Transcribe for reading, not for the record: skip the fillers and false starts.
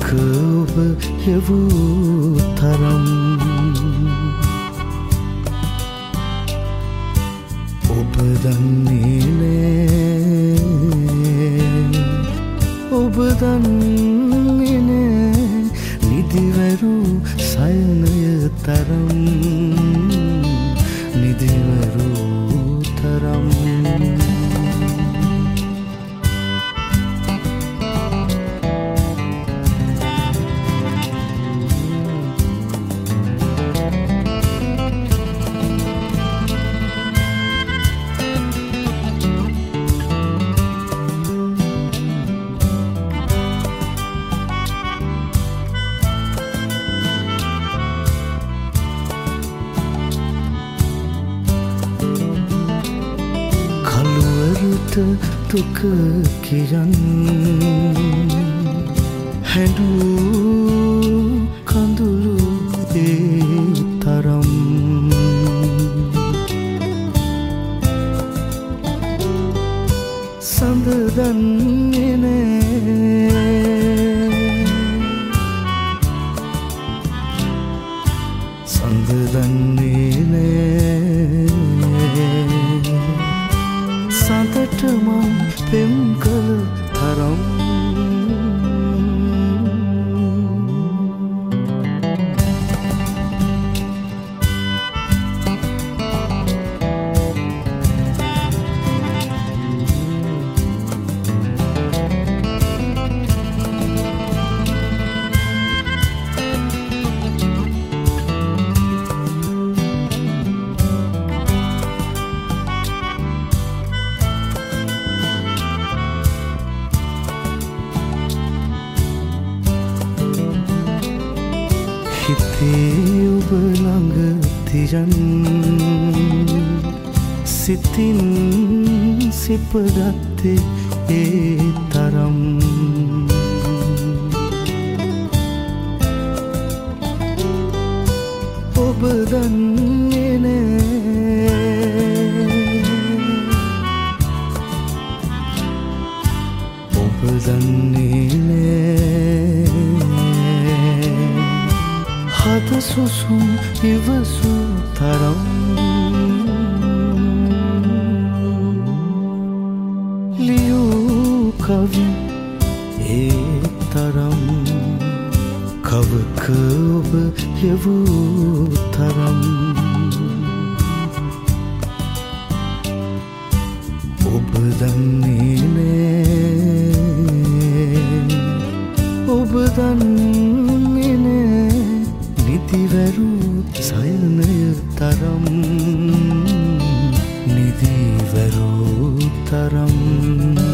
ඔබ හෙවූ තරම් ඔබ දන්නේ නෑ ඔබ දන්නේ නෑ නිදිවරු සයනය තරම් නිදිවරු තරම් දුක කියන් හැඬු කඳුළු ඒ තරම් සඳ දන්නේ නෑ සඳ දන්නේ නෑ සඳට මං පෙම් කළ තරම් හිතේ ඔබ ළඟ තියන් සිතින් සිපගත්තේ ඒ තරම් ඔබ දන්නේ නෑ ඔබ දන්නේ නෑ හද සුසුම් ඉවසු තරම් ලියූ කවි ඒ තරම් කවක ඔබ හෙවූ තරම් ඔබ දන්නේ නෑ ඔබ දන්නේ නෑ නිදිවරු සයනය තරම් නිදිවරු තරම්